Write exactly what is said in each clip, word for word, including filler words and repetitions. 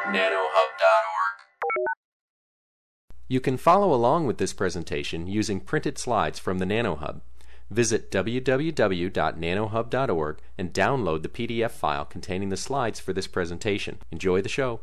nanohub dot org. You can follow along with this presentation using printed slides from the NanoHub. Visit w w w dot nanohub dot org and download the P D F file containing the slides for this presentation. Enjoy the show.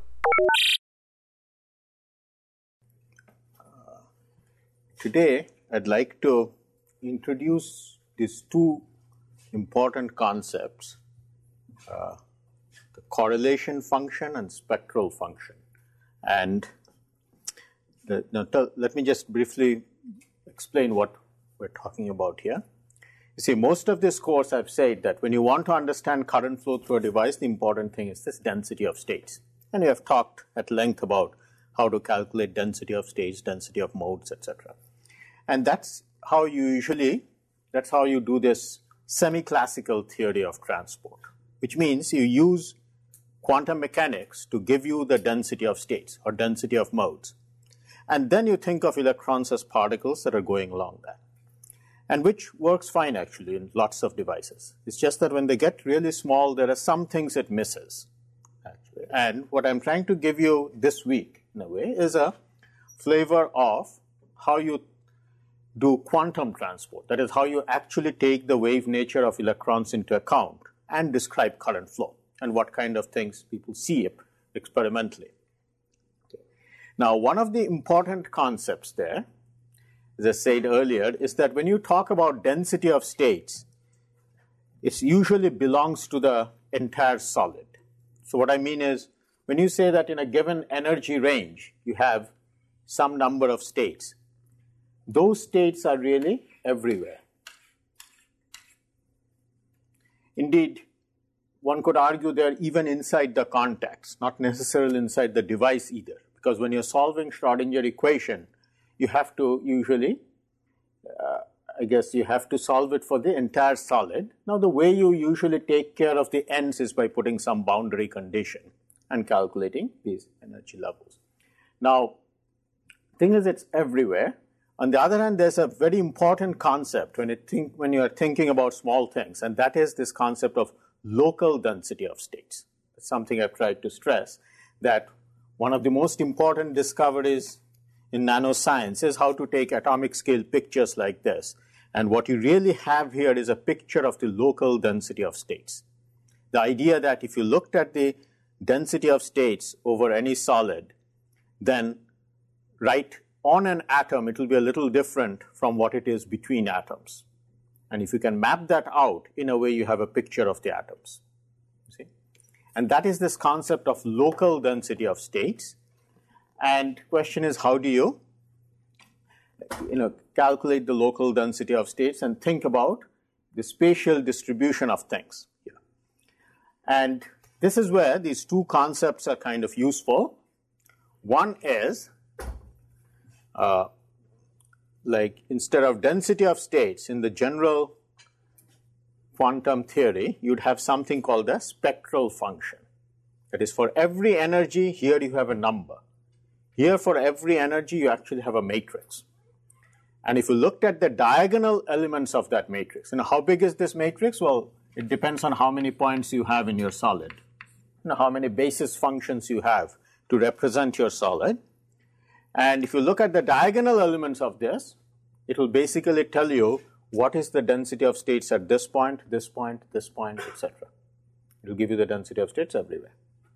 Uh, today, I'd like to introduce these two important concepts, uh, the correlation function and spectral function. And the, now tell, let me just briefly explain what we're talking about here. You see, most of this course I've said that when you want to understand current flow through a device, the important thing is this density of states. And we have talked at length about how to calculate density of states, density of modes, et cetera. And that's how you usually, that's how you do this semi-classical theory of transport, which means you use quantum mechanics to give you the density of states or density of modes. And then you think of electrons as particles that are going along that. And which works fine actually in lots of devices. It's just that when they get really small, there are some things it misses. Actually. And what I'm trying to give you this week, in a way, is a flavor of how you do quantum transport. That is how you actually take the wave nature of electrons into account and describe current flow and what kind of things people see experimentally. Okay. Now, one of the important concepts there, as I said earlier, is that when you talk about density of states, it usually belongs to the entire solid. So what I mean is, when you say that in a given energy range, you have some number of states, those states are really everywhere. Indeed, one could argue they're even inside the context, not necessarily inside the device either, because when you're solving Schrodinger equation, you have to usually, uh, I guess you have to solve it for the entire solid. Now, the way you usually take care of the ends is by putting some boundary condition and calculating these energy levels. Now, the thing is, it's everywhere. On the other hand, there's a very important concept when, it think, when you are thinking about small things, and that is this concept of local density of states. It's something I've tried to stress, that one of the most important discoveries in nanoscience is how to take atomic scale pictures like this. And what you really have here is a picture of the local density of states. The idea that if you looked at the density of states over any solid, then right on an atom, it will be a little different from what it is between atoms. And if you can map that out, in a way, you have a picture of the atoms. See? And that is this concept of local density of states. And question is, how do you, you know, calculate the local density of states and think about the spatial distribution of things here. And this is where these two concepts are kind of useful. One is, uh, like instead of density of states in the general quantum theory, you'd have something called a spectral function. That is, for every energy, here you have a number. Here, for every energy, you actually have a matrix. And if you looked at the diagonal elements of that matrix, you know, how big is this matrix? Well, it depends on how many points you have in your solid, you know, how many basis functions you have to represent your solid. And if you look at the diagonal elements of this, it will basically tell you what is the density of states at this point, this point, this point, et cetera. It will give you the density of states everywhere.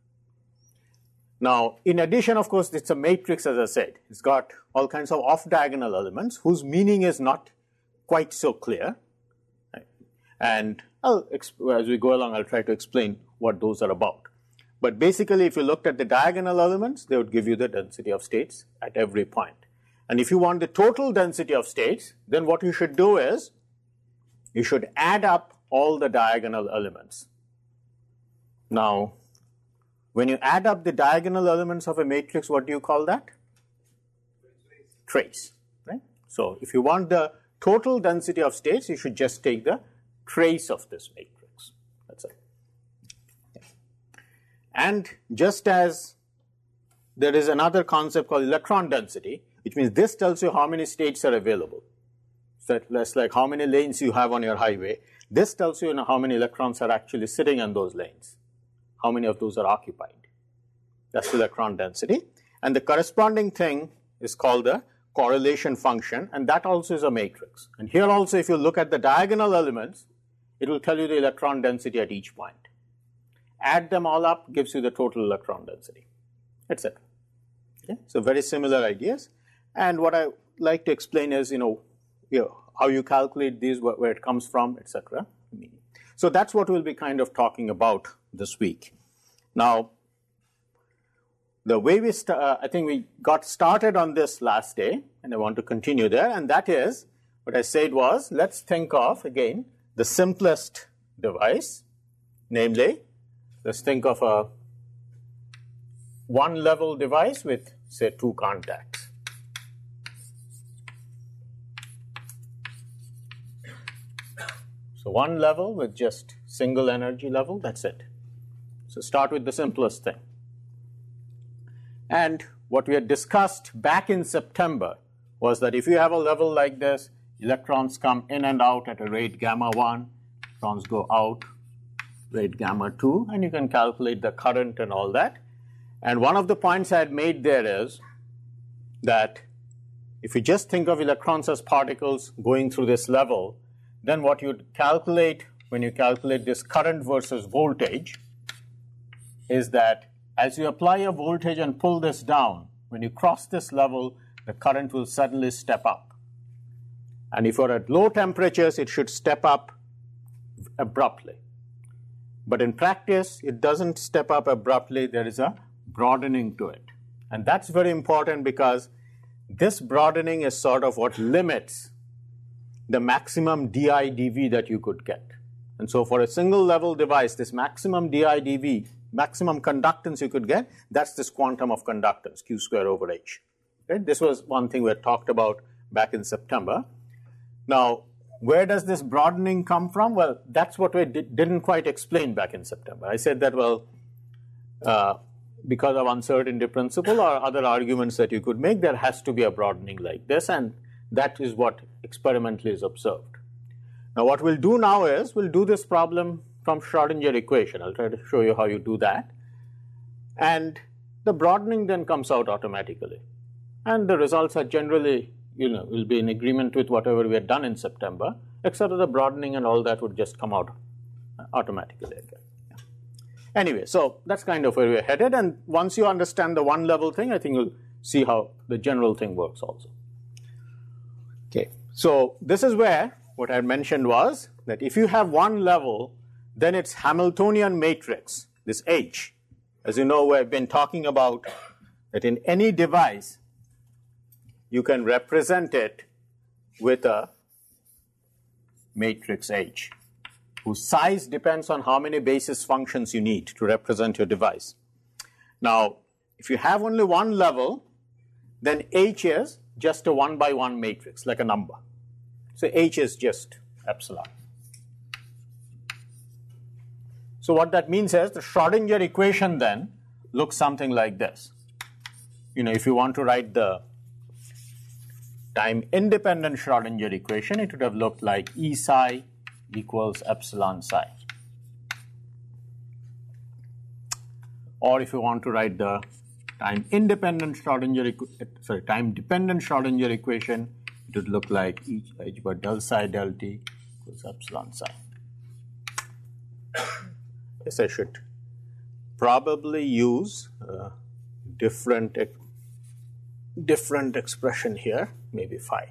Now, in addition, of course, it's a matrix, as I said. It's got all kinds of off-diagonal elements whose meaning is not quite so clear. Right? And I'll, as we go along, I'll try to explain what those are about. But basically, if you looked at the diagonal elements, they would give you the density of states at every point. And if you want the total density of states, then what you should do is you should add up all the diagonal elements. Now, when you add up the diagonal elements of a matrix, what do you call that? Trace. Right? So if you want the total density of states, you should just take the trace of this matrix. That's it. Okay. And just as there is another concept called electron density, which means this tells you how many states are available. So that's like how many lanes you have on your highway. This tells you, you know, how many electrons are actually sitting on those lanes. How many of those are occupied. That's the electron density. And the corresponding thing is called the correlation function, and that also is a matrix. And here also, if you look at the diagonal elements, it will tell you the electron density at each point. Add them all up, gives you the total electron density, et cetera. Okay? So very similar ideas. And what I like to explain is, you know, you know how you calculate these, where, where it comes from, et cetera. So that's what we'll be kind of talking about this week. Now, the way we, st- uh, I think we got started on this last day, and I want to continue there, and that is, what I said was, let's think of, again, the simplest device, namely, let's think of a one-level device with, say, two contacts. So one level with just single energy level, that's it. So start with the simplest thing. And what we had discussed back in September was that if you have a level like this, electrons come in and out at a rate gamma one, electrons go out, rate gamma two, and you can calculate the current and all that. And one of the points I had made there is that if you just think of electrons as particles going through this level, then what you'd calculate when you calculate this current versus voltage is that as you apply a voltage and pull this down, when you cross this level, the current will suddenly step up. And if you're at low temperatures, it should step up abruptly. But in practice, it doesn't step up abruptly. There is a broadening to it. And that's very important because this broadening is sort of what limits the maximum d I d V that you could get. And so for a single level device, this maximum d I d V, maximum conductance you could get, that's this quantum of conductance, Q square over H. Okay? This was one thing we had talked about back in September. Now, where does this broadening come from? Well, that's what we did, didn't quite explain back in September. I said that, well, uh, because of uncertainty principle or other arguments that you could make, there has to be a broadening like this, and that is what experimentally is observed. Now, what we'll do now is we'll do this problem from Schrodinger equation. I'll try to show you how you do that. And the broadening then comes out automatically. And the results are generally, you know, will be in agreement with whatever we had done in September, except that the broadening and all that would just come out automatically again. Yeah. Anyway, so that's kind of where we're headed. And once you understand the one level thing, I think you'll see how the general thing works also. Okay, so this is where what I mentioned was that if you have one level, then it's Hamiltonian matrix, this H. As you know, we've been talking about that in any device, you can represent it with a matrix H, whose size depends on how many basis functions you need to represent your device. Now, if you have only one level, then H is just a one by one matrix, like a number. So H is just epsilon. So what that means is the Schrodinger equation then looks something like this. You know, if you want to write the time independent Schrodinger equation, it would have looked like E psi equals epsilon psi. Or if you want to write the time independent Schrodinger, sorry, time dependent Schrodinger equation, it would look like E h bar del psi del t equals epsilon psi. Yes, I should probably use a different, different expression here, maybe phi.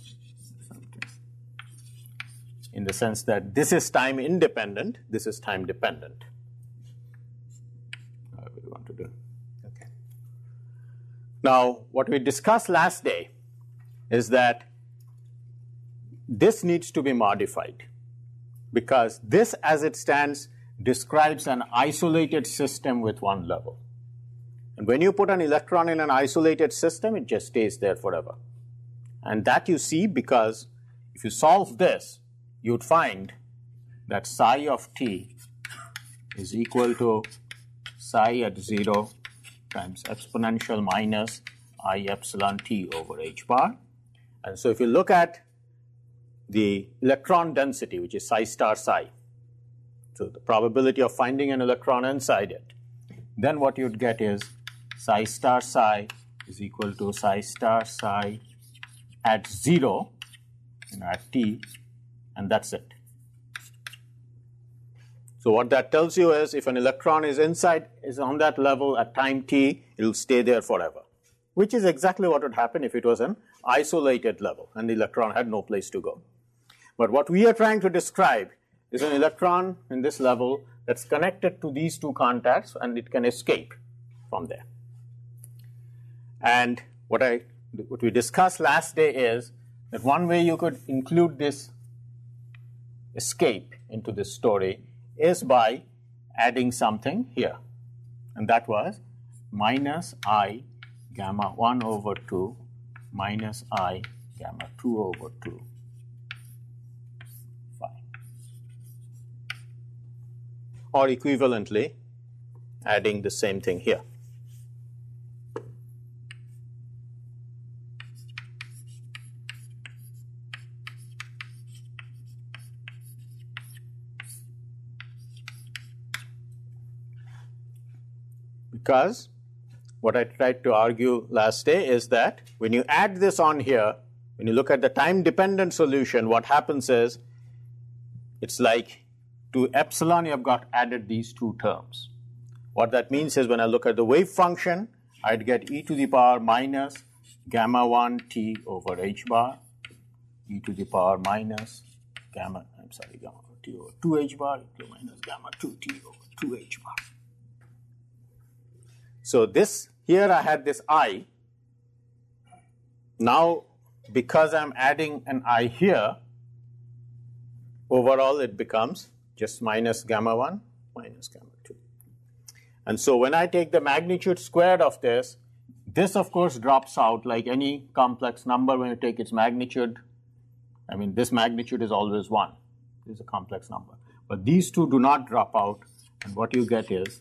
In the sense that this is time independent, this is time dependent. Whatever you want to do. Okay. Now, what we discussed last day is that this needs to be modified because this, as it stands, describes an isolated system with one level. And when you put an electron in an isolated system, it just stays there forever. And that you see because if you solve this, you would find that psi of t is equal to psi at zero times exponential minus I epsilon t over h bar. And so if you look at the electron density, which is psi star psi, so the probability of finding an electron inside it, then what you'd get is psi star psi is equal to psi star psi at zero, you know, at t, and that's it. So what that tells you is if an electron is inside, is on that level at time t, it will stay there forever, which is exactly what would happen if it was an isolated level and the electron had no place to go. But what we are trying to describe is an electron in this level that's connected to these two contacts and it can escape from there. And what I what we discussed last day is that one way you could include this escape into this story is by adding something here, and that was minus I gamma one over two minus I gamma two over two phi, or equivalently adding the same thing here. Because what I tried to argue last day is that when you add this on here, when you look at the time-dependent solution, what happens is it's like to epsilon you have got added these two terms. What that means is when I look at the wave function, I'd get e to the power minus gamma one t over h bar, e to the power minus gamma, I'm sorry, gamma t over two h bar, e to minus gamma two t over two h bar. So this, here I had this I. Now, because I'm adding an I here, overall it becomes just minus gamma one minus gamma two. And so when I take the magnitude squared of this, this of course drops out like any complex number when you take its magnitude. I mean, this magnitude is always one. This is a complex number. But these two do not drop out, and what you get is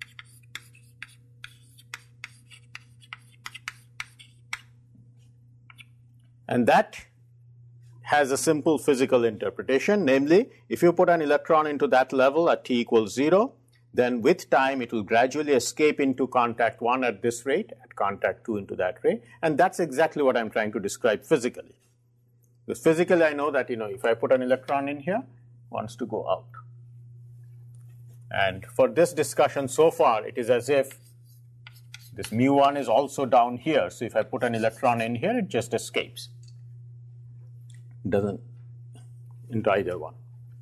and that has a simple physical interpretation, namely, if you put an electron into that level at t equals zero, then with time it will gradually escape into contact one at this rate, at contact two into that rate, and that's exactly what I'm trying to describe physically. Because physically I know that, you know, if I put an electron in here, it wants to go out. And for this discussion so far, it is as if this mu one is also down here, so if I put an electron in here, it just escapes. Doesn't into either one.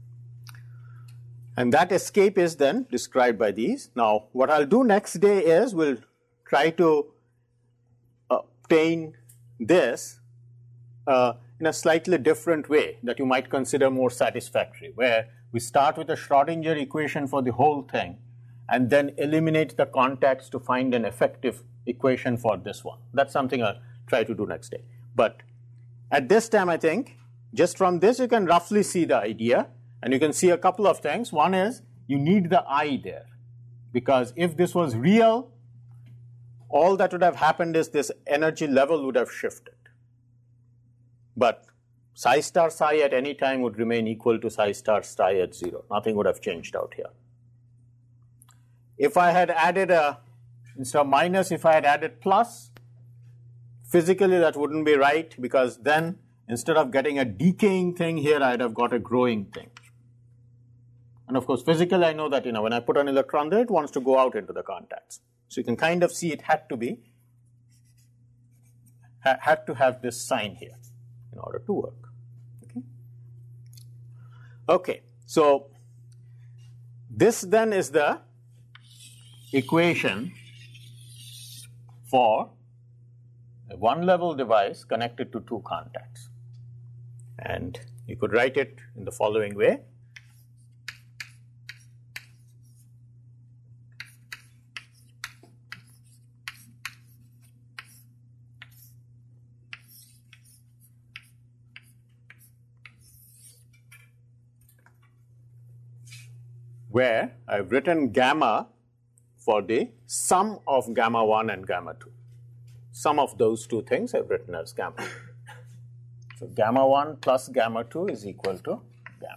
And that escape is then described by these. Now, what I'll do next day is we'll try to obtain this uh, in a slightly different way that you might consider more satisfactory, where we start with a Schrodinger equation for the whole thing and then eliminate the contacts to find an effective equation for this one. That's something I'll try to do next day. But at this time, I think, just from this, you can roughly see the idea, and you can see a couple of things. One is you need the I there, because if this was real, all that would have happened is this energy level would have shifted. But psi star psi at any time would remain equal to psi star psi at zero. Nothing would have changed out here. If I had added a, instead of minus, if I had added plus, physically that wouldn't be right, because then instead of getting a decaying thing here, I'd have got a growing thing. And of course, physically, I know that, you know, when I put an electron there, it wants to go out into the contacts. So you can kind of see it had to be, ha had to have this sign here in order to work. Okay. Okay. So this then is the equation for a one-level device connected to two contacts. And you could write it in the following way. Where I've written gamma for the sum of gamma one and gamma two. Sum of those two things I've written as gamma. So gamma one plus gamma two is equal to gamma.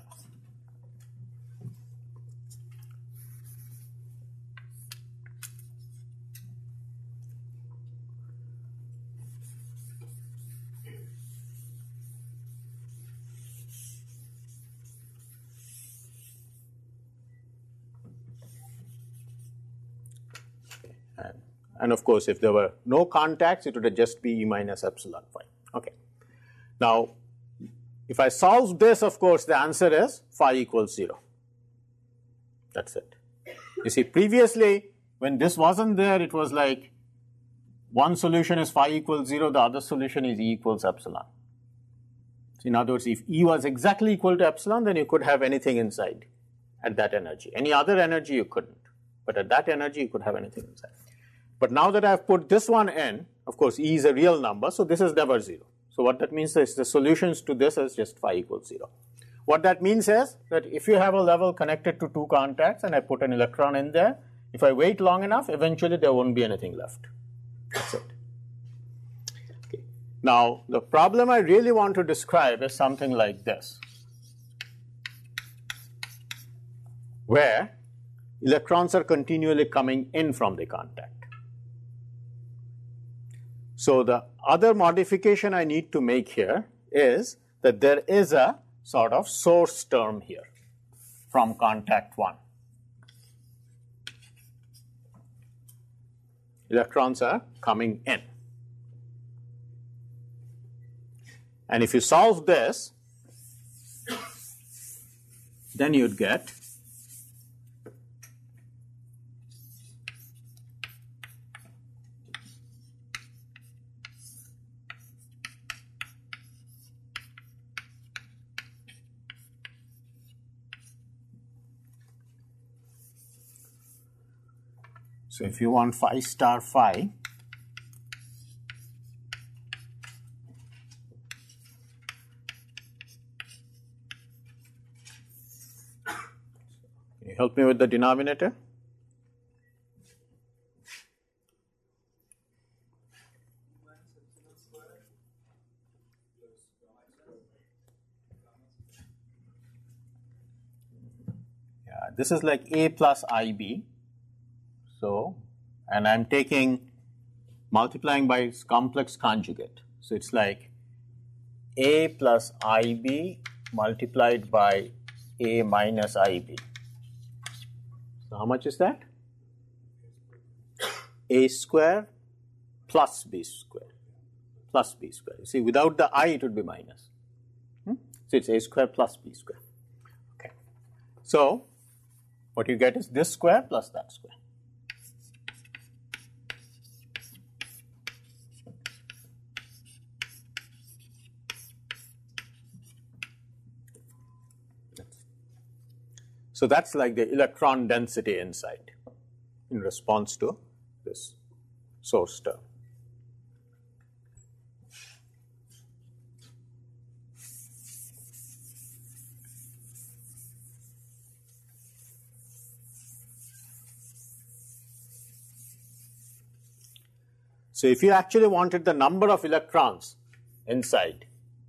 And, and of course, if there were no contacts, it would just be E minus epsilon phi. Okay. Now, if I solve this, of course, the answer is phi equals zero. That's it. You see, previously, when this wasn't there, it was like one solution is phi equals zero, the other solution is E equals epsilon. So in other words, if E was exactly equal to epsilon, then you could have anything inside at that energy. Any other energy you couldn't, but at that energy you could have anything inside. But now that I've put this one in, of course, E is a real number, so this is never zero. So what that means is the solutions to this is just phi equals zero. What that means is that if you have a level connected to two contacts and I put an electron in there, if I wait long enough, eventually there won't be anything left. That's it. Okay. Now, the problem I really want to describe is something like this, where electrons are continually coming in from the contact. So the other modification I need to make here is that there is a sort of source term here from contact one. Electrons are coming in. And if you solve this, then you'd get so if you want phi star phi, can you help me with the denominator? Yeah, this is like A plus I B. So, and I'm taking, multiplying by its complex conjugate. So, it's like A plus I B multiplied by A minus I B. So, how much is that? A square plus B square, plus B square. You see, without the I, it would be minus. Hmm? So, it's A square plus B square. Okay. So, what you get is this square plus that square. So that's like the electron density inside in response to this source term. So if you actually wanted the number of electrons inside,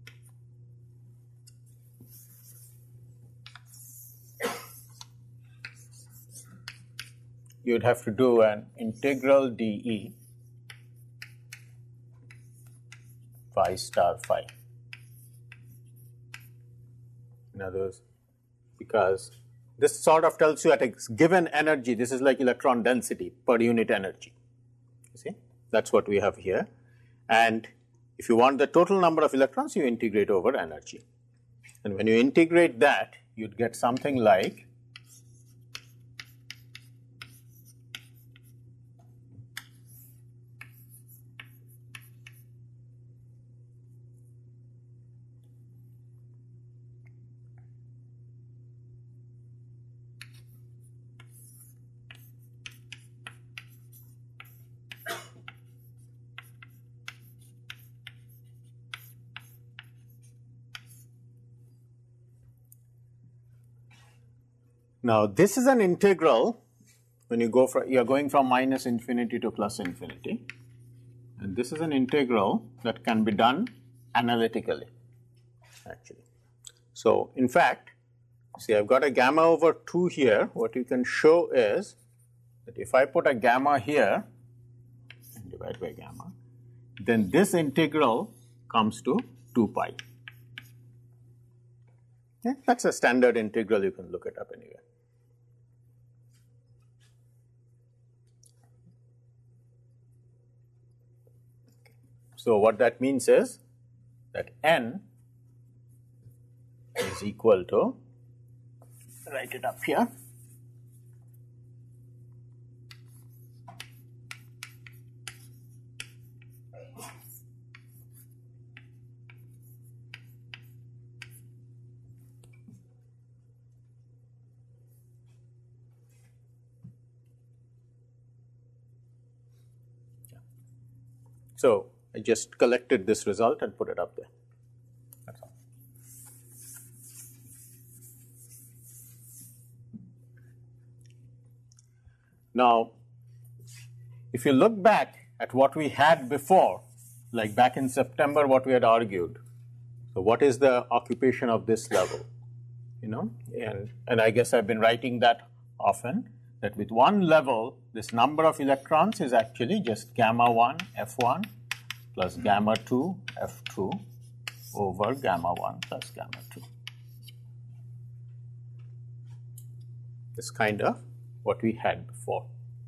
you'd have to do an integral dE phi star phi. In other words, because this sort of tells you at a given energy, this is like electron density per unit energy. You see, that's what we have here. And if you want the total number of electrons, you integrate over energy. And when you integrate that, you'd get something like now, this is an integral when you go from, you are going from minus infinity to plus infinity. And this is an integral that can be done analytically, actually. So, in fact, see, I've got a gamma over two here. What you can show is that if I put a gamma here and divide by gamma, then this integral comes to two pi. Okay? That's a standard integral. You can look it up anywhere. So what that means is that n is equal to, write it up here, so I just collected this result and put it up there. That's all. Now, if you look back at what we had before, like back in September, what we had argued, so what is the occupation of this level? You know, and, and I guess I've been writing that often, that with one level, this number of electrons is actually just gamma one F one plus gamma two F two over gamma one plus gamma two. It's kind of what we had before.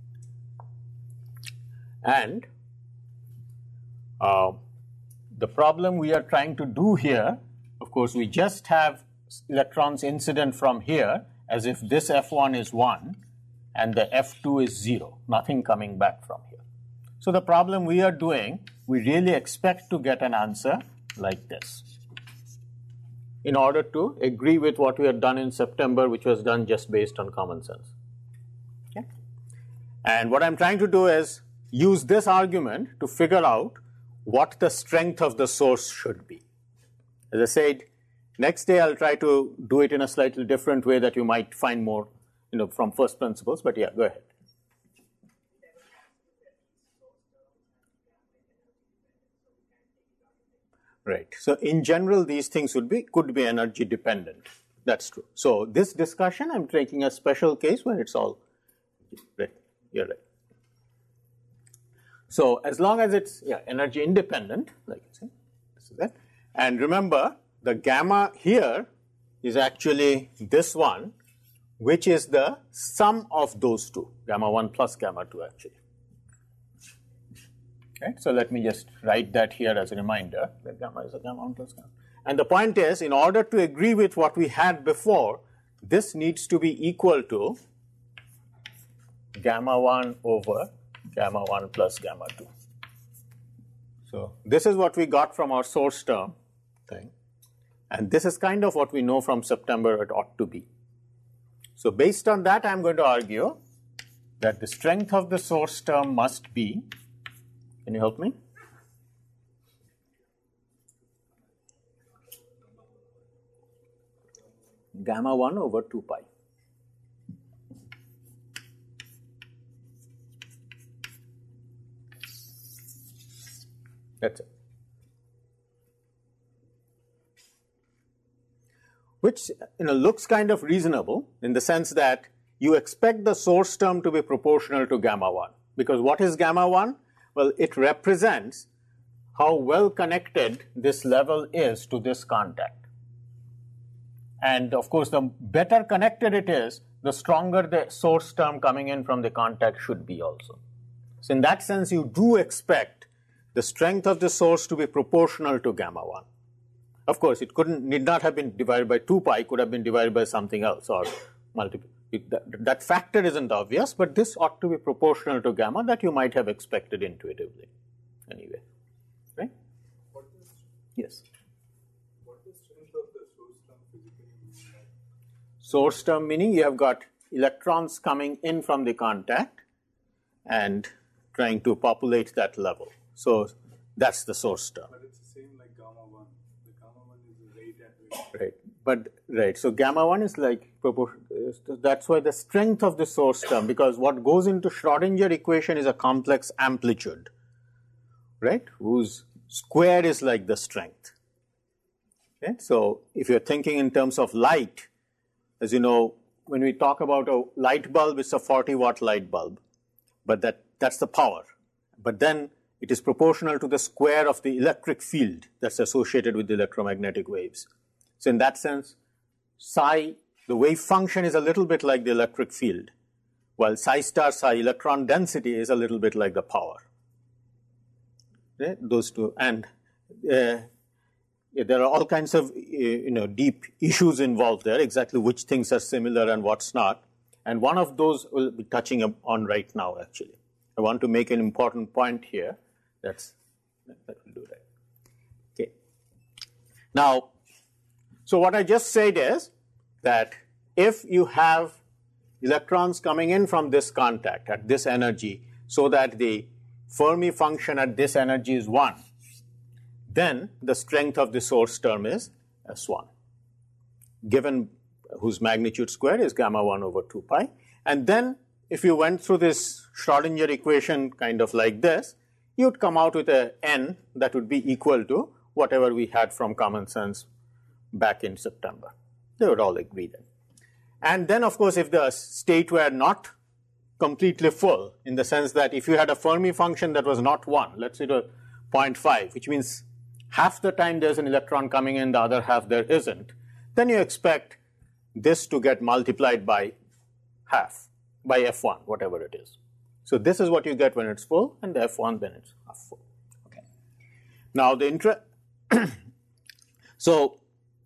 And uh, the problem we are trying to do here, of course, we just have electrons incident from here as if this F one is one and the F two is zero, nothing coming back from here. So the problem we are doing, we really expect to get an answer like this in order to agree with what we had done in September, which was done just based on common sense. Okay? And what I'm trying to do is use this argument to figure out what the strength of the source should be. As I said, next day I'll try to do it in a slightly different way that you might find more, you know, from first principles, but yeah, go ahead. Right. So in general, these things would be could be energy dependent. That's true. So this discussion, I'm taking a special case where it's all right. You're right. So as long as it's yeah energy independent, like you say, this is that. And remember, the gamma here is actually this one, which is the sum of those two, gamma one plus gamma two actually. Okay, so let me just write that here as a reminder, that gamma is a gamma one plus gamma. And the point is, in order to agree with what we had before, this needs to be equal to gamma one over gamma one plus gamma two. So this is what we got from our source term thing. And this is kind of what we know from September it ought to be. So based on that, I'm going to argue that the strength of the source term must be, can you help me? Gamma one over two pi. That's it. Which, you know, looks kind of reasonable in the sense that you expect the source term to be proportional to gamma one. Because what is gamma one? Well, it represents how well connected this level is to this contact. And of course, the better connected it is, the stronger the source term coming in from the contact should be also. So in that sense, you do expect the strength of the source to be proportional to gamma one. Of course, it couldn't, need not have been divided by two pi, could have been divided by something else or multiple. It, that, that factor isn't obvious, but this ought to be proportional to gamma that you might have expected intuitively anyway, right? What is, yes. What is strength of the source term physically? Source term meaning you have got electrons coming in from the contact and trying to populate that level. So that's the source term. But it's the same like gamma one. The gamma one is the rate at which. Right. But right. So gamma one is like proportion. That's why the strength of the source term, because what goes into Schrodinger equation is a complex amplitude, right? Whose square is like the strength. Okay. So if you're thinking in terms of light, as you know, when we talk about a light bulb, it's a forty watt light bulb, but that that's the power. But then it is proportional to the square of the electric field that's associated with the electromagnetic waves. So in that sense, psi, the wave function is a little bit like the electric field, while psi star psi electron density is a little bit like the power. right? Those two. And uh, yeah, there are all kinds of uh, you know deep issues involved there, exactly which things are similar and what's not. And one of those we'll be touching on right now, actually. I want to make an important point here. That's, that will do that. Okay. Now, so what I just said is that if you have electrons coming in from this contact at this energy so that the Fermi function at this energy is one, then the strength of the source term is S one, given whose magnitude square is gamma one over two pi. And then if you went through this Schrodinger equation kind of like this, you would come out with a n that would be equal to whatever we had from common sense back in September. They would all agree then. And then, of course, if the state were not completely full, in the sense that if you had a Fermi function that was not one, let's say to zero point five, which means half the time there's an electron coming in, the other half there isn't, then you expect this to get multiplied by half, by F one, whatever it is. So this is what you get when it's full, and the F one then it's half full. Okay. Now the intra so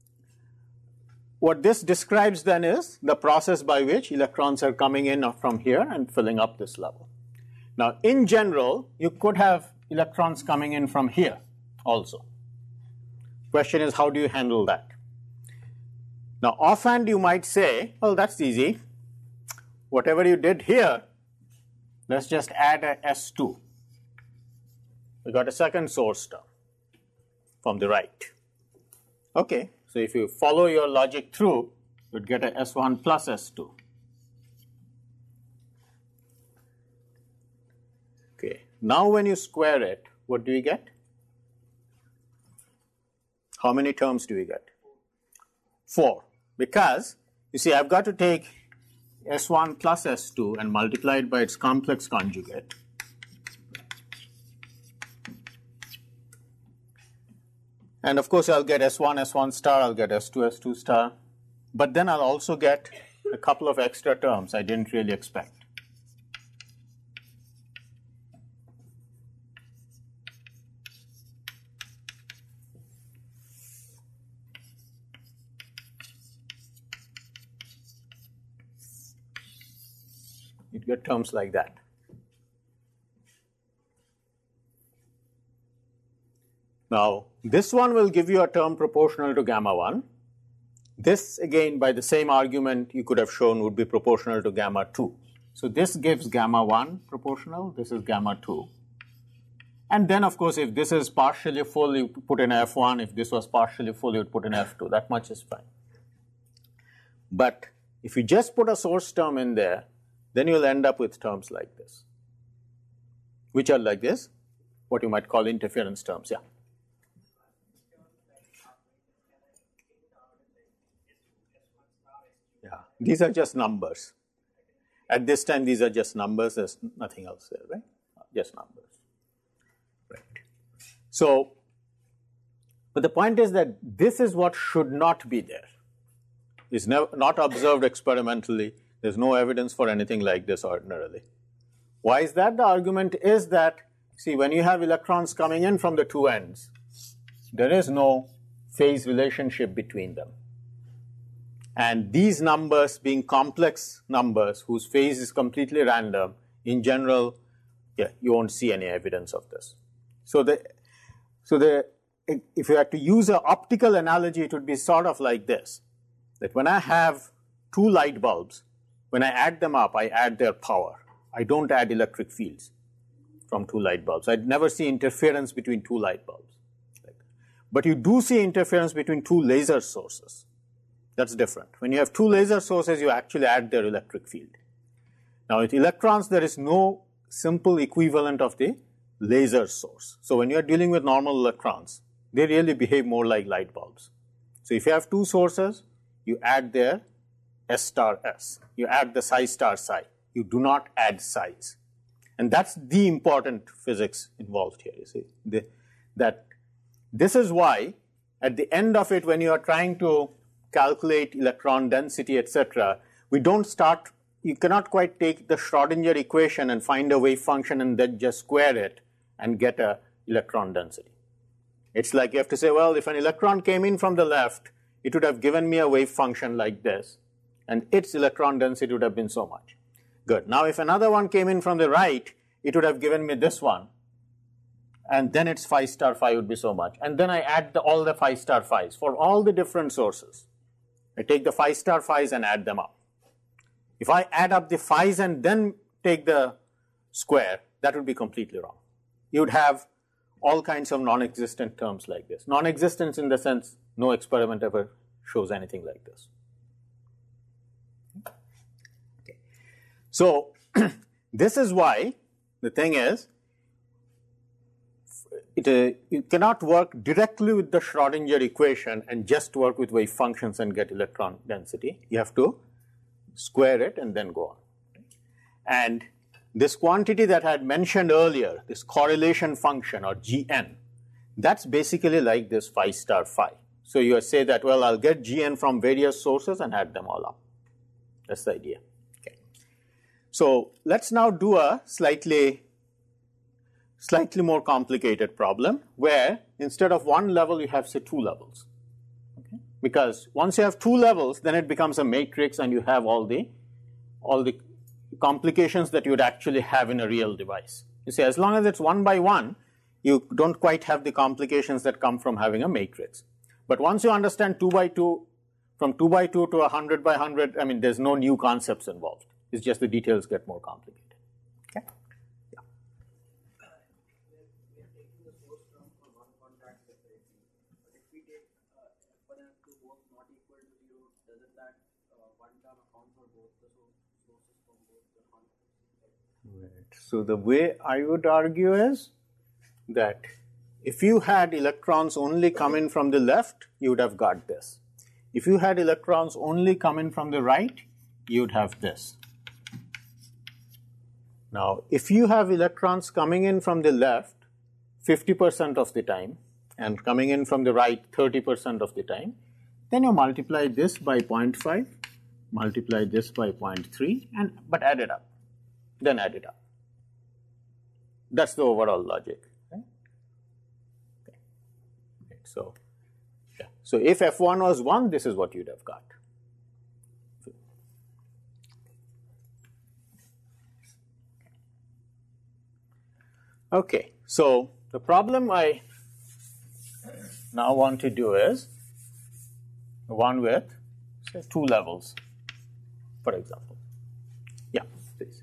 what this describes then is the process by which electrons are coming in from here and filling up this level. Now in general, you could have electrons coming in from here also. Question is, how do you handle that? Now offhand you might say, well, that's easy. Whatever you did here, let's just add a S two. We got a second source term from the right. Okay, so if you follow your logic through, you'd get a S one plus S two. Okay, now when you square it, what do you get? How many terms do we get? Four. Because, you see, I've got to take S one plus S two and multiply it by its complex conjugate. And of course, I'll get S one, S one star, I'll get S two, S two star. But then I'll also get a couple of extra terms I didn't really expect. You get terms like that. Now, this one will give you a term proportional to gamma one. This, again, by the same argument you could have shown would be proportional to gamma two. So this gives gamma one proportional, this is gamma two. And then, of course, if this is partially full, you put in F one. If this was partially full, you would put in F two. That much is fine. But if you just put a source term in there, then you'll end up with terms like this, which are like this, what you might call interference terms. Yeah. Yeah, these are just numbers. At this time, these are just numbers. There's nothing else there, right? Just numbers. Right. So, but the point is that this is what should not be there. It's never, not observed experimentally. There's no evidence for anything like this ordinarily. Why is that? The argument is that, see, when you have electrons coming in from the two ends, there is no phase relationship between them. And these numbers being complex numbers whose phase is completely random, in general, yeah, you won't see any evidence of this. So the, so the, if you had to use an optical analogy, it would be sort of like this, that when I have two light bulbs, when I add them up, I add their power. I don't add electric fields from two light bulbs. I'd never see interference between two light bulbs. But you do see interference between two laser sources. That's different. When you have two laser sources, you actually add their electric field. Now with electrons, there is no simple equivalent of the laser source. So when you're dealing with normal electrons, they really behave more like light bulbs. So if you have two sources, you add their S star S. You add the psi star psi. You do not add psis. And that's the important physics involved here, you see. The, that this is why, at the end of it, when you are trying to calculate electron density, et cetera, we don't start, you cannot quite take the Schrodinger equation and find a wave function and then just square it and get a electron density. It's like you have to say, well, if an electron came in from the left, it would have given me a wave function like this, and its electron density would have been so much. Good. Now, if another one came in from the right, it would have given me this one, and then its phi star phi would be so much. And then I add the, all the phi star phi's for all the different sources. I take the phi star phi's and add them up. If I add up the phi's and then take the square, that would be completely wrong. You would have all kinds of non-existent terms like this. Non-existence in the sense no experiment ever shows anything like this. Okay. So this is why the thing is, it, uh, you cannot work directly with the Schrodinger equation and just work with wave functions and get electron density. You have to square it and then go on. And this quantity that I had mentioned earlier, this correlation function or G N, that's basically like this phi star phi. So you say that, well, I'll get G N from various sources and add them all up. That's the idea. Okay. So let's now do a slightly, slightly more complicated problem where instead of one level, you have, say, two levels. Okay. Because once you have two levels, then it becomes a matrix and you have all the, all the complications that you would actually have in a real device. You see, as long as it's one by one, you don't quite have the complications that come from having a matrix. But once you understand two by two, from two by two to one hundred by one hundred, I mean, there's no new concepts involved. It's just the details get more complicated. Okay? Yeah. We are taking the source term for one contact separately. But if we take uh, F one and F two both not equal to zero, doesn't that uh, one term account for both the sources from both the contacts? Right. So the way I would argue is that if you had electrons only come in from the left, you would have got this. If you had electrons only come in from the right, you would have this. Now, if you have electrons coming in from the left fifty percent of the time and coming in from the right thirty percent of the time, then you multiply this by zero point five, multiply this by zero point three, and but add it up. Then add it up. That's the overall logic. Right? Okay. Okay. So, yeah. So if F one was one, this is what you'd have got. Okay. So the problem I now want to do is the one with, say, two levels, for example. Yeah, please.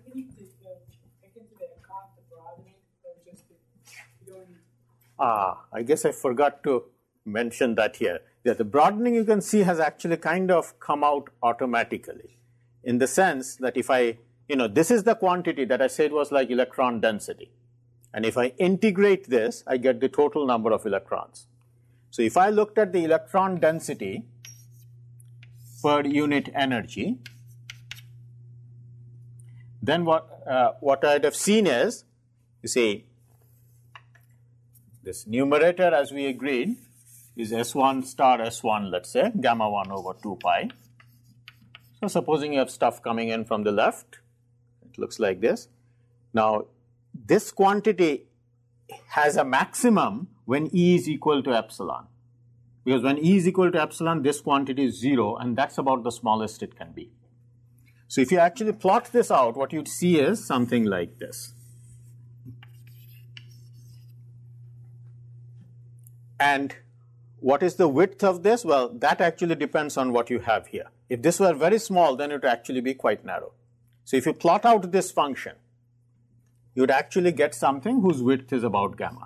Ah, I guess I forgot to mention that here. Yeah, the broadening you can see has actually kind of come out automatically in the sense that if I, you know, this is the quantity that I said was like electron density. And if I integrate this, I get the total number of electrons. So if I looked at the electron density per unit energy, then what, uh, what I'd have seen is, you see, this numerator, as we agreed, is S one star S one, let's say, gamma one over two pi. So supposing you have stuff coming in from the left, it looks like this. Now, this quantity has a maximum when E is equal to epsilon. Because when E is equal to epsilon, this quantity is zero, and that's about the smallest it can be. So if you actually plot this out, what you'd see is something like this. And what is the width of this? Well, that actually depends on what you have here. If this were very small, then it would actually be quite narrow. So if you plot out this function, you would actually get something whose width is about gamma.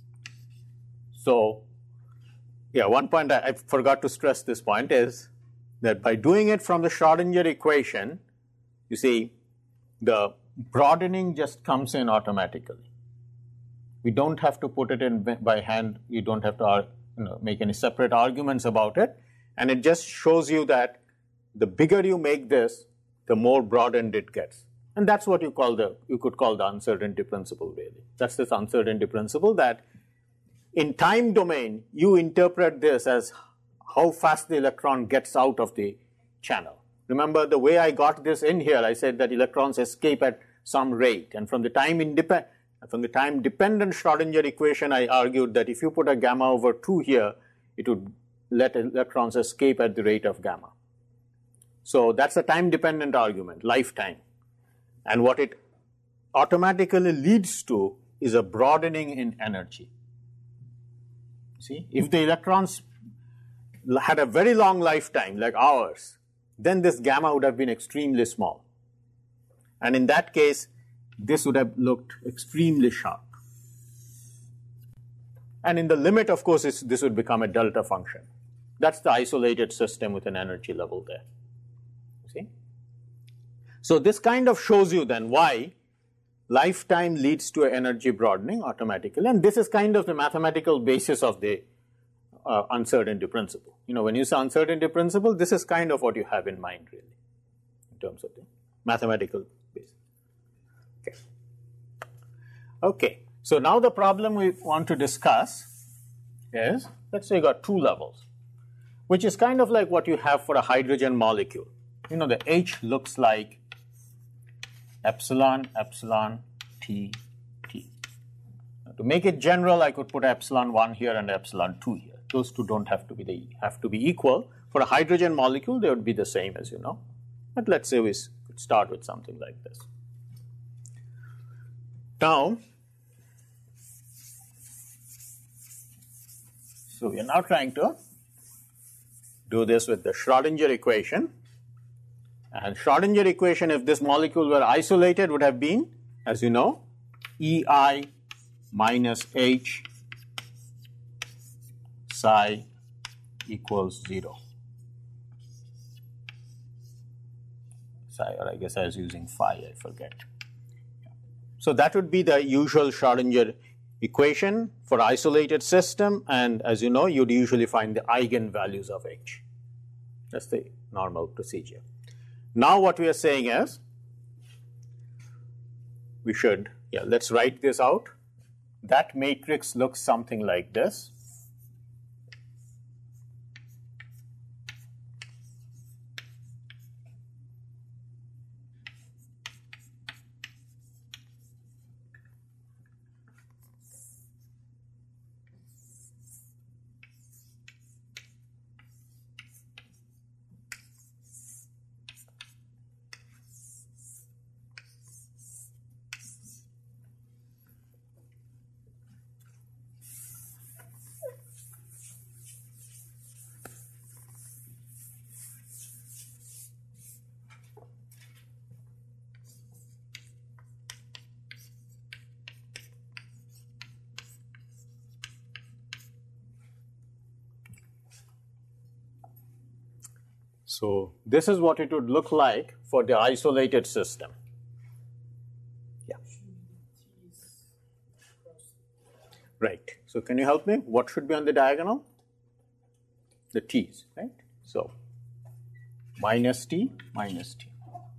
So, yeah, one point I, I forgot to stress this point is that by doing it from the Schrodinger equation, you see, the broadening just comes in automatically. We don't have to put it in by hand. You don't have to you know, make any separate arguments about it. And it just shows you that the bigger you make this, the more broadened it gets. And that's what you call the, you could call the uncertainty principle, really. That's this uncertainty principle that in time domain, you interpret this as how fast the electron gets out of the channel. Remember the way I got this in here, I said that electrons escape at some rate. And from the time independent, From the time-dependent Schrodinger equation, I argued that if you put a gamma over two here, it would let electrons escape at the rate of gamma. So that's a time-dependent argument, lifetime. And what it automatically leads to is a broadening in energy. See, if the electrons had a very long lifetime, like ours, then this gamma would have been extremely small. And in that case, this would have looked extremely sharp. And in the limit, of course, it's, this would become a delta function. That's the isolated system with an energy level there. See? So this kind of shows you then why lifetime leads to energy broadening automatically. And this is kind of the mathematical basis of the uh, uncertainty principle. You know, when you say uncertainty principle, this is kind of what you have in mind, really, in terms of the mathematical basis. Okay. Okay. So now the problem we want to discuss is, let's say you got two levels, which is kind of like what you have for a hydrogen molecule. You know, the H looks like epsilon, epsilon, T, T. Now, to make it general, I could put epsilon one here and epsilon two here. Those two don't have to be the, have to be equal. For a hydrogen molecule, they would be the same, as you know. But let's say we could start with something like this. Now, so we are now trying to do this with the Schrodinger equation. And Schrodinger equation, if this molecule were isolated, would have been, as you know, E I minus H psi equals zero. Psi, or I guess I was using phi, I forget. So that would be the usual Schrodinger equation for isolated system, and as you know, you'd usually find the eigenvalues of H. That's the normal procedure. Now what we are saying is, we should, yeah, let's write this out. That matrix looks something like this. So this is what it would look like for the isolated system. Yeah. Right. So can you help me? What should be on the diagonal? The T's, right? So minus T, minus T.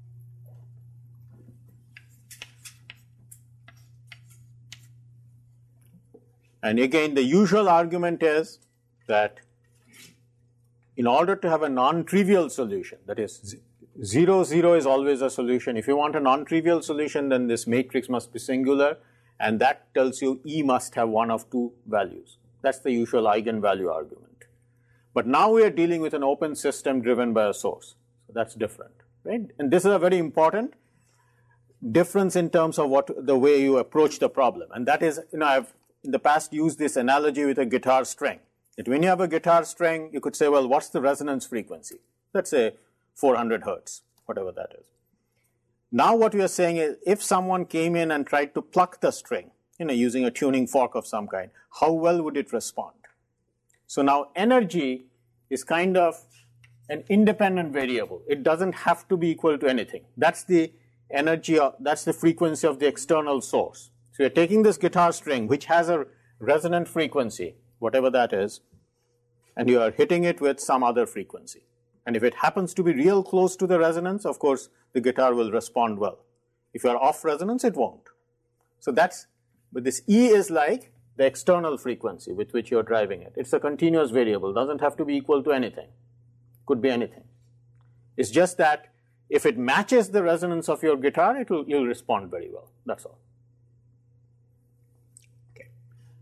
And again, the usual argument is that in order to have a non-trivial solution, that is zero, zero is always a solution. If you want a non-trivial solution, then this matrix must be singular, and that tells you E must have one of two values. That's the usual eigenvalue argument. But now we are dealing with an open system driven by a source. So that's different, right? And this is a very important difference in terms of what the way you approach the problem. And that is, you know, I've in the past used this analogy with a guitar string. That when you have a guitar string, you could say, well, what's the resonance frequency? Let's say four hundred hertz, whatever that is. Now what we are saying is, if someone came in and tried to pluck the string, you know, using a tuning fork of some kind, how well would it respond? So now energy is kind of an independent variable. It doesn't have to be equal to anything. That's the energy, of, that's the frequency of the external source. So you're taking this guitar string, which has a resonant frequency, whatever that is, and you are hitting it with some other frequency. And if it happens to be real close to the resonance, of course, the guitar will respond well. If you are off resonance, it won't. So that's, but this E is like the external frequency with which you're driving it. It's a continuous variable, doesn't have to be equal to anything. Could be anything. It's just that if it matches the resonance of your guitar, it will, you'll respond very well. That's all.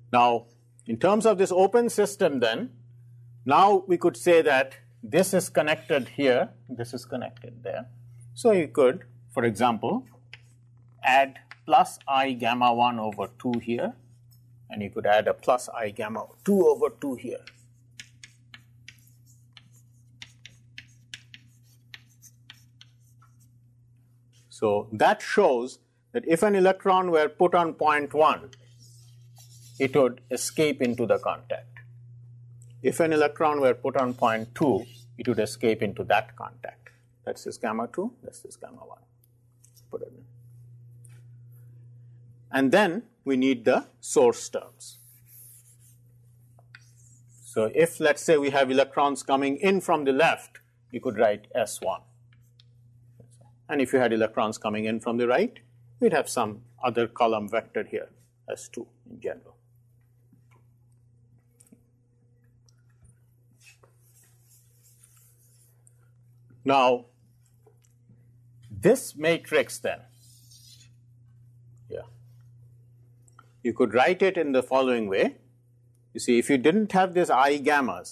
Now, in terms of this open system then, now we could say that this is connected here, this is connected there. So you could, for example, add plus I gamma one over two here, and you could add a plus I gamma two over two here. So that shows that if an electron were put on point one, it would escape into the contact. If an electron were put on point two, it would escape into that contact. That's this gamma two, that's this gamma one. Put it in. And then we need the source terms. So if, let's say, we have electrons coming in from the left, you could write S one. And if you had electrons coming in from the right, we'd have some other column vector here, S two in general. Now, this matrix then, yeah, you could write it in the following way. You see, if you didn't have these I gammas,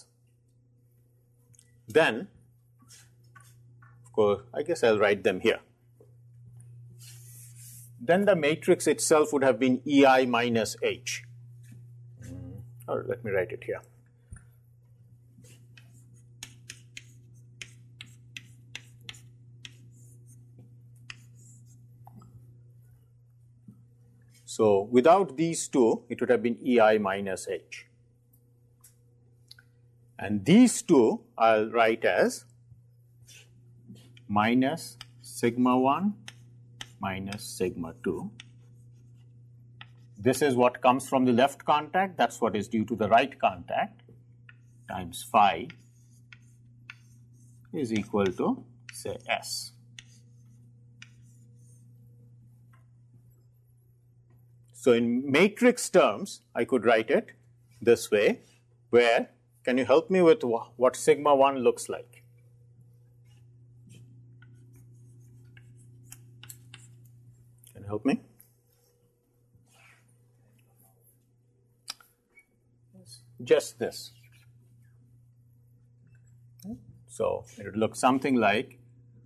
then, of course, I guess I'll write them here. Then the matrix itself would have been E I minus H. Or let me write it here. So without these two, it would have been E I minus H. And these two I'll write as minus sigma one minus sigma two. This is what comes from the left contact, that's what is due to the right contact, times phi is equal to, say, S. So in matrix terms, I could write it this way, where, can you help me with what sigma one looks like? Can you help me? Just this. So it would look something like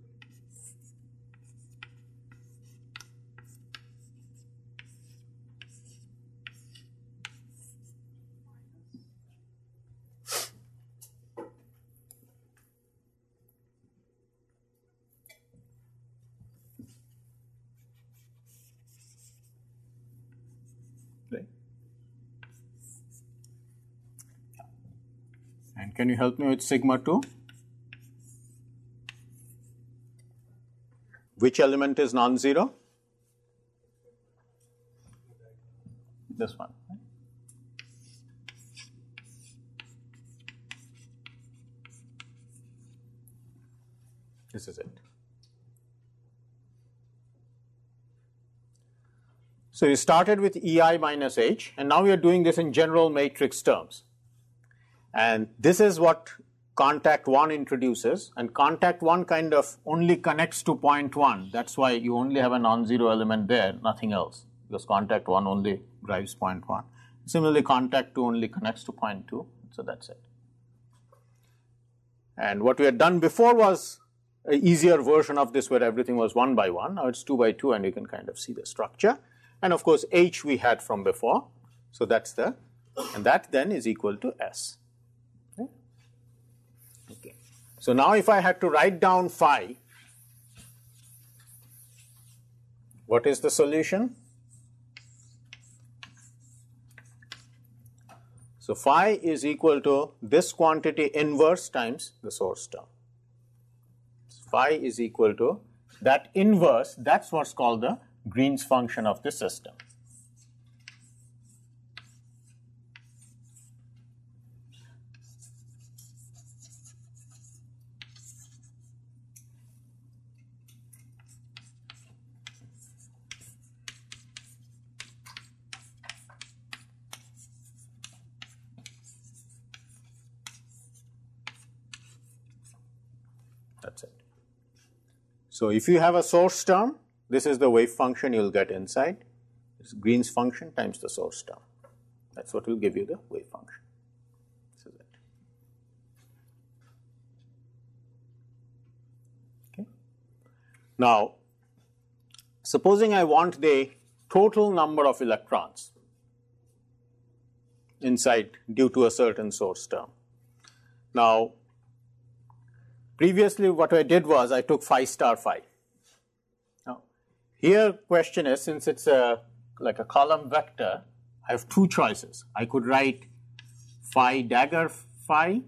and can you help me with sigma two? Which element is non-zero? This one. This is it. So you started with E I minus H, and now we are doing this in general matrix terms. And this is what contact one introduces, and contact one kind of only connects to point one. That's why you only have a non-zero element there, nothing else, because contact one only drives point one. Similarly, contact two only connects to point two, so that's it. And what we had done before was an easier version of this where everything was one by one. Now it's two by two, and you can kind of see the structure. And of course, H we had from before, so that's the, and that then is equal to S. Okay. So now if I had to write down phi, what is the solution? So phi is equal to this quantity inverse times the source term. Phi is equal to that inverse, that's what's called the Green's function of the system. That's it. So if you have a source term, this is the wave function you'll get inside. It's Green's function times the source term. That's what will give you the wave function. This is it. Okay. Now, supposing I want the total number of electrons inside due to a certain source term. Now, previously what I did was I took phi star phi. Now, here question is, since it's a like a column vector, I have two choices. I could write phi dagger phi,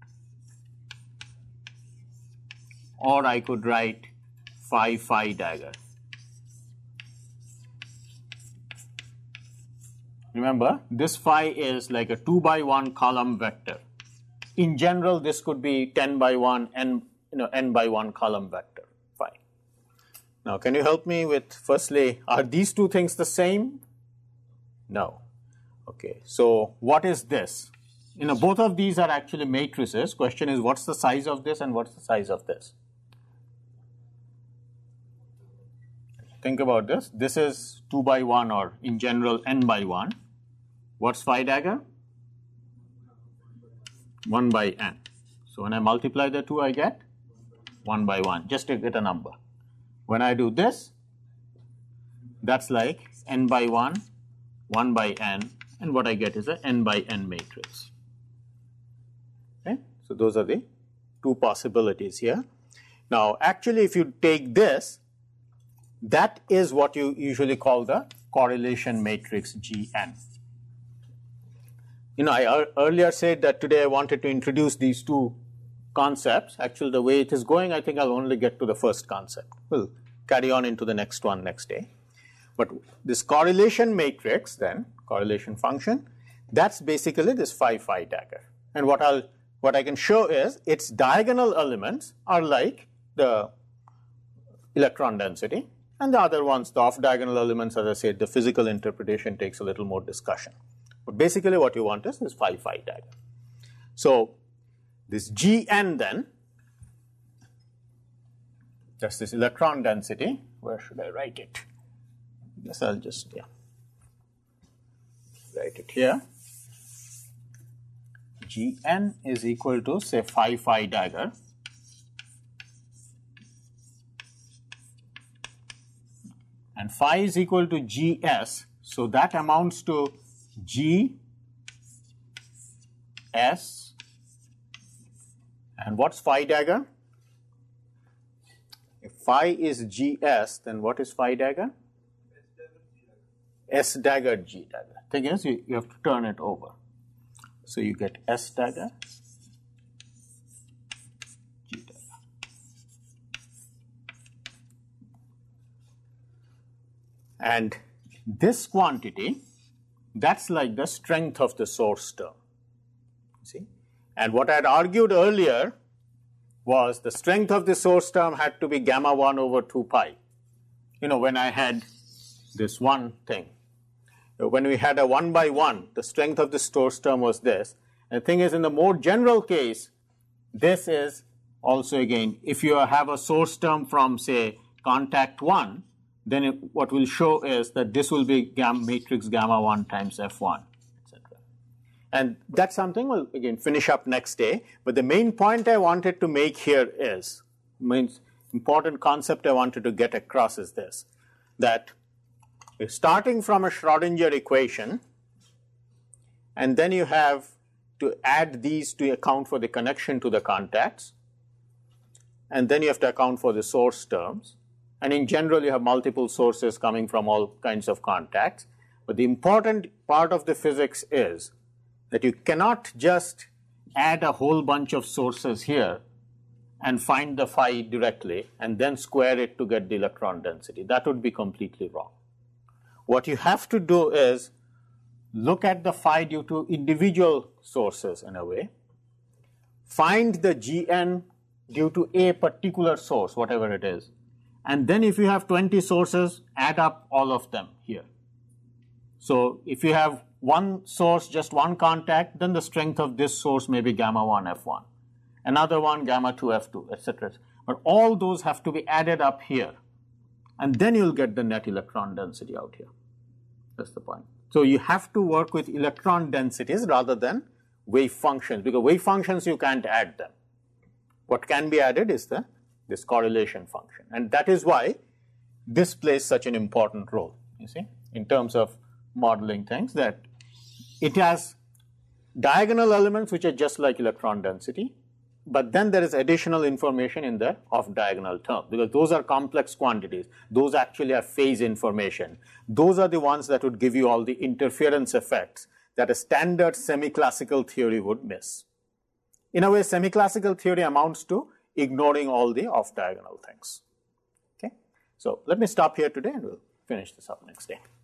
or I could write phi phi dagger. Remember, this phi is like a two by one column vector. In general, this could be ten by one, n, you know, n by one column vector, phi. Now, can you help me with, firstly, are these two things the same? No. Okay, so what is this? You know, both of these are actually matrices. Question is, what's the size of this and what's the size of this? Think about this. This is two by one, or in general n by one. What's phi dagger? one by n. So when I multiply the two, I get one by one, just to get a number. When I do this, that's like n by one, one by n, and what I get is a n by n matrix. Okay? So those are the two possibilities here. Now, actually, if you take this, that is what you usually call the correlation matrix G N. You know, I earlier said that today I wanted to introduce these two concepts. Actually, the way it is going, I think I'll only get to the first concept. We'll carry on into the next one next day. But this correlation matrix, then, correlation function, that's basically this phi phi dagger. And what I'll what I can show is its diagonal elements are like the electron density, and the other ones, the off-diagonal elements, as I said, the physical interpretation takes a little more discussion. But basically what you want is this phi phi dagger. So this G N then, that's this electron density. Where should I write it? I guess I'll just, yeah, write it here. G N is equal to, say, phi phi dagger. And phi is equal to G S, so that amounts to G S. And what's phi dagger? If phi is G S, then what is phi dagger? S dagger G dagger. Thing is, you, you have to turn it over. So you get S dagger, G dagger. And this quantity, that's like the strength of the source term. See? And what I had argued earlier was the strength of the source term had to be gamma one over two pi. You know, when I had this one thing. When we had a one by one, the strength of the source term was this. And the thing is, in the more general case, this is also, again, if you have a source term from, say, contact one, then it, what will show is that this will be gamma, matrix gamma one times F one, et cetera. And that's something we'll, again, finish up next day. But the main point I wanted to make here is, means important concept I wanted to get across is this, that starting from a Schrodinger equation, and then you have to add these to account for the connection to the contacts, and then you have to account for the source terms. And in general, you have multiple sources coming from all kinds of contacts. But the important part of the physics is that you cannot just add a whole bunch of sources here and find the phi directly and then square it to get the electron density. That would be completely wrong. What you have to do is look at the phi due to individual sources in a way, find the G N due to a particular source, whatever it is, and then if you have twenty sources, add up all of them here. So if you have one source, just one contact, then the strength of this source may be gamma one F one, another one gamma two F two, et cetera. But all those have to be added up here, and then you'll get the net electron density out here. That's the point. So you have to work with electron densities rather than wave functions, because wave functions you can't add them. What can be added is the this correlation function, and that is why this plays such an important role, you see, in terms of modeling things, that it has diagonal elements which are just like electron density, but then there is additional information in the off-diagonal term, because those are complex quantities. Those actually are phase information. Those are the ones that would give you all the interference effects that a standard semi-classical theory would miss. In a way, semi-classical theory amounts to ignoring all the off-diagonal things. Okay? So let me stop here today and we'll finish this up next day.